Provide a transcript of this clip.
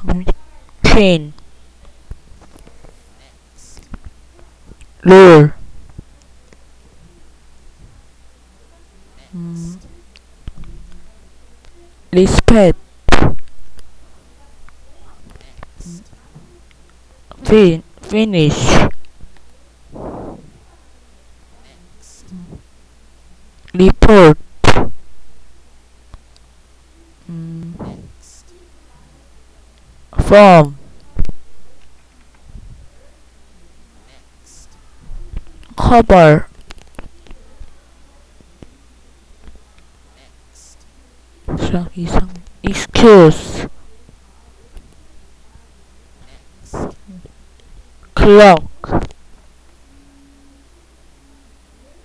chain, lure, mm, respect, finish, report, mm, form, cover, excuse, clock,